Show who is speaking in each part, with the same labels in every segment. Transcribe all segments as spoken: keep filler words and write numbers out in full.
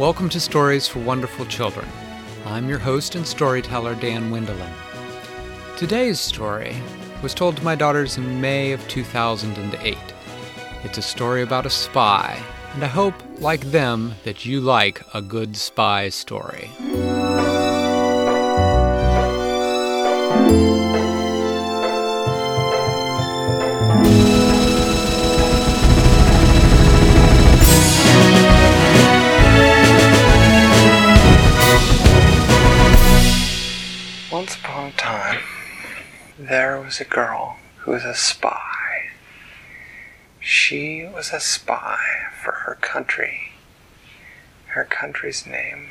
Speaker 1: Welcome to Stories for Wonderful Children. I'm your host and storyteller, Dan Wendelin. Today's story was told to my daughters in May of two thousand eight. It's a story about a spy, and I hope, like them, that you like a good spy story.
Speaker 2: Once upon a time, there was a girl who was a spy. She was a spy for her country. Her country's name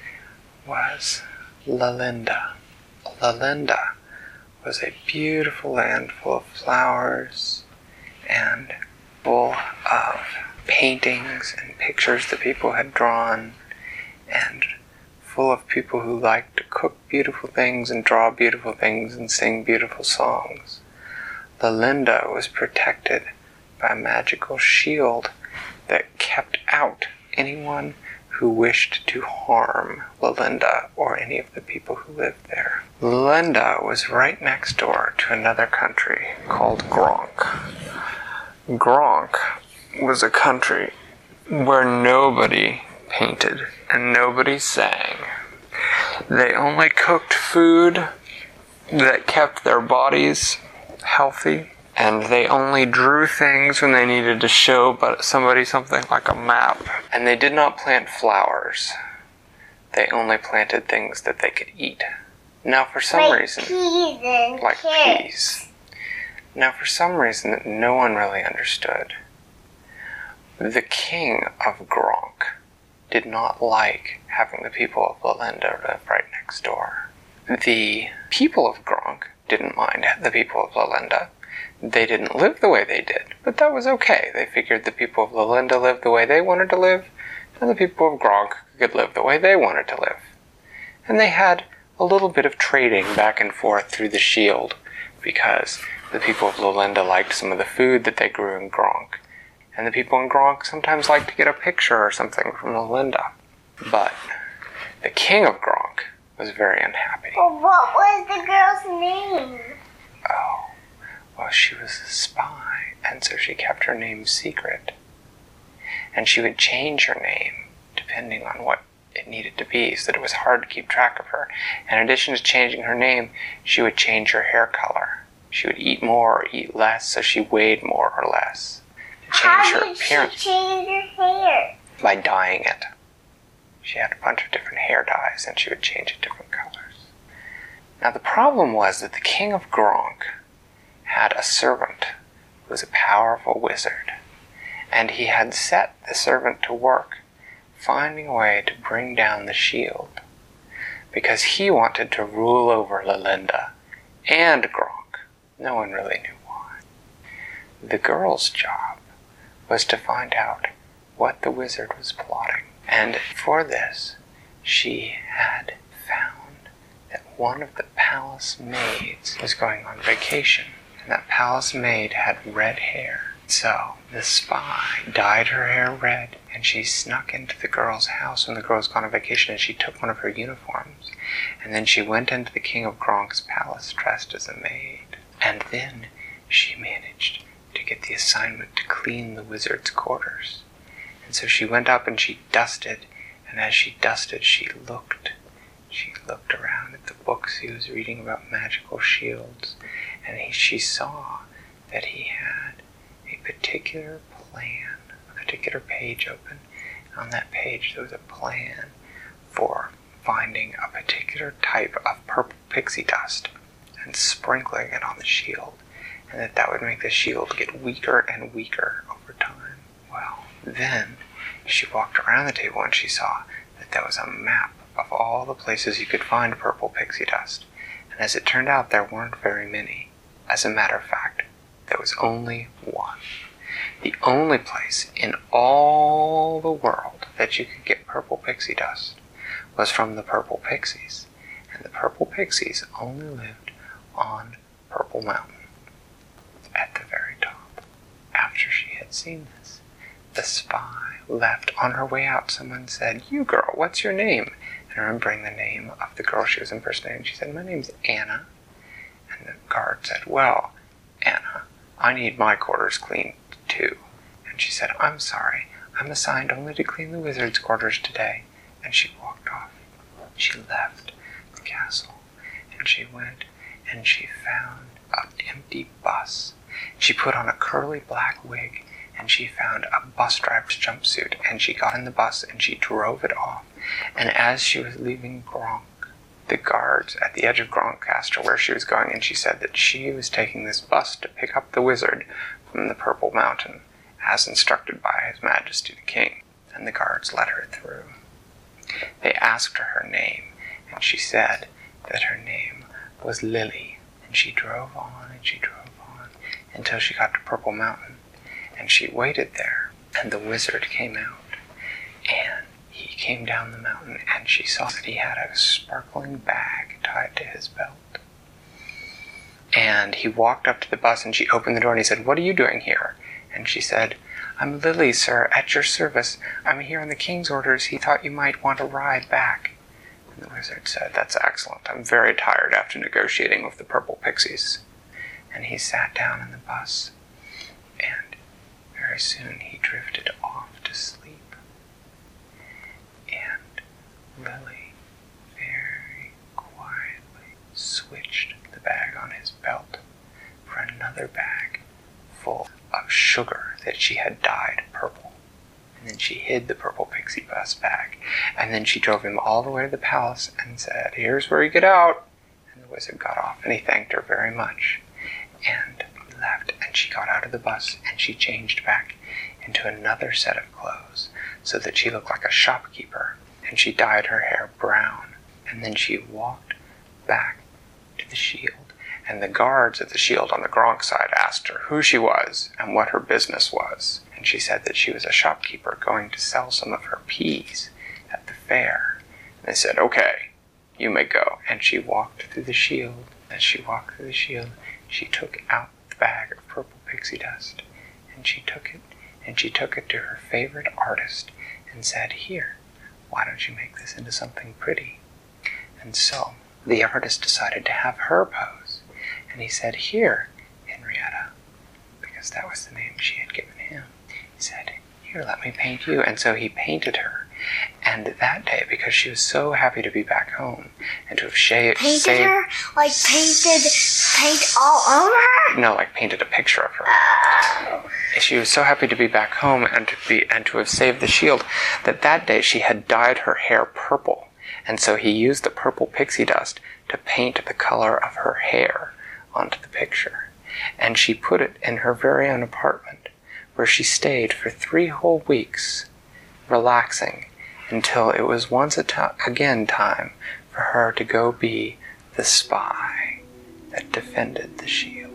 Speaker 2: was Lalinda. Lalinda was a beautiful land full of flowers and full of paintings and pictures that people had drawn, and full of people who liked to cook beautiful things and draw beautiful things and sing beautiful songs. Lalinda was protected by a magical shield that kept out anyone who wished to harm Lalinda or any of the people who lived there. Lalinda was right next door to another country called Gronk. Gronk was a country where nobody painted and nobody sang. They only cooked food that kept their bodies healthy, and they only drew things when they needed to show but somebody something like a map. And they did not plant flowers. They only planted things that they could eat. Now for some
Speaker 3: like
Speaker 2: reason,
Speaker 3: peas and
Speaker 2: like
Speaker 3: carrots.
Speaker 2: peas. Now for some reason that no one really understood, the king of Gronk did not like having the people of Lalinda live right next door. The people of Gronk didn't mind the people of Lalinda. They didn't live the way they did, but that was okay. They figured the people of Lalinda lived the way they wanted to live, and the people of Gronk could live the way they wanted to live. And they had a little bit of trading back and forth through the shield, because the people of Lalinda liked some of the food that they grew in Gronk, and the people in Gronk sometimes liked to get a picture or something from Lalinda. But the king of Gronk was very unhappy.
Speaker 3: Well, what was the girl's name?
Speaker 2: Oh, well, she was a spy, and so she kept her name secret. And she would change her name depending on what it needed to be, so that it was hard to keep track of her. And in addition to changing her name, she would change her hair color. She would eat more or eat less, so she weighed more or less. Change
Speaker 3: How
Speaker 2: her
Speaker 3: did
Speaker 2: appearance
Speaker 3: she change her hair?
Speaker 2: by dyeing it. She had a bunch of different hair dyes, and she would change it different colors. Now the problem was that the king of Gronk had a servant who was a powerful wizard, and he had set the servant to work finding a way to bring down the shield, because he wanted to rule over Lalinda and Gronk. No one really knew why. The girl's job was to find out what the wizard was plotting. And for this, she had found that one of the palace maids was going on vacation. And that palace maid had red hair. So the spy dyed her hair red, and she snuck into the girl's house when the girl was gone on vacation, and she took one of her uniforms. And then she went into the king of Gronk's palace dressed as a maid. And then she managed to get the assignment to clean the wizard's quarters. And so she went up and she dusted, and as she dusted, she looked. She looked around at the books he was reading about magical shields, and he, she saw that he had a particular plan, a particular page open. And on that page there was a plan for finding a particular type of purple pixie dust and sprinkling it on the shield, and that that would make the shield get weaker and weaker over time. Well, then she walked around the table and she saw that there was a map of all the places you could find purple pixie dust. And as it turned out, there weren't very many. As a matter of fact, there was only one. The only place in all the world that you could get purple pixie dust was from the purple pixies. And the purple pixies only lived on Purple Mountain at the very top. After she had seen this, the spy left, on her way out, someone said, "You girl, what's your name?" And remembering the name of the girl she was impersonating, she said, "My name's Anna." And the guard said, "Well, Anna, I need my quarters cleaned too." And she said, "I'm sorry, I'm assigned only to clean the wizard's quarters today." And she walked off. She left the castle, and she went and she found an empty bus. She put on a curly black wig, and she found a bus driver's jumpsuit, and she got in the bus and she drove it off. And as she was leaving Gronk, the guards at the edge of Gronk asked her where she was going, and she said that she was taking this bus to pick up the wizard from the Purple Mountain, as instructed by His Majesty the King. And the guards let her through. They asked her her name, and she said that her name was Lily. And she drove on and she drove on until she got to Purple Mountain, and she waited there, and the wizard came out, and he came down the mountain, and she saw that he had a sparkling bag tied to his belt. And he walked up to the bus, and she opened the door, and he said, "What are you doing here?" And she said, "I'm Lily, sir, at your service. I'm here on the king's orders. He thought you might want a ride back." And the wizard said, "That's excellent. I'm very tired after negotiating with the purple pixies." And he sat down in the bus, and very soon he drifted off to sleep. And Lily very quietly switched the bag on his belt for another bag full of sugar that she had dyed purple. And then she hid the purple pixie bus bag, and then she drove him all the way to the palace and said, "Here's where you get out." And the wizard got off, and he thanked her very much, and he left, and she got out of the bus, and she changed back into another set of clothes so that she looked like a shopkeeper, and she dyed her hair brown, and then she walked back to the shield, and the guards at the shield on the Gronk side asked her who she was and what her business was, and she said that she was a shopkeeper going to sell some of her peas at the fair. And they said, "Okay, you may go." And she walked through the shield. As she walked through the shield, she took out the bag of purple pixie dust, and she took it, and she took it to her favorite artist and said, "Here, why don't you make this into something pretty?" And so the artist decided to have her pose, and he said, "Here, Henrietta," because that was the name she had given him. He said, "Here, let me paint you." And so he painted her. And that day, because she was so happy to be back home and to have shaved,
Speaker 3: Painted
Speaker 2: saved,
Speaker 3: her? Like painted paint all over her?
Speaker 2: no, like painted a picture of her.
Speaker 3: Oh.
Speaker 2: She was so happy to be back home and to be and to have saved the shield that that day she had dyed her hair purple, and so he used the purple pixie dust to paint the color of her hair onto the picture, and she put it in her very own apartment, where she stayed for three whole weeks, relaxing, until it was once a t- again time for her to go be the spy that defended the shield.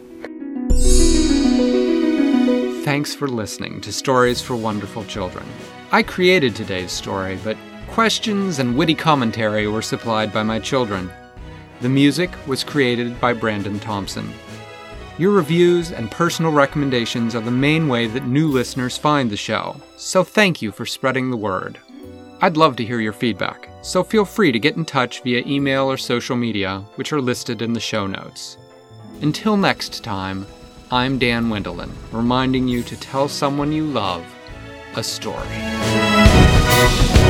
Speaker 1: Thanks for listening to Stories for Wonderful Children. I created today's story, but questions and witty commentary were supplied by my children. The music was created by Brandon Thompson. Your reviews and personal recommendations are the main way that new listeners find the show, so thank you for spreading the word. I'd love to hear your feedback, so feel free to get in touch via email or social media, which are listed in the show notes. Until next time, I'm Dan Wendelin, reminding you to tell someone you love a story.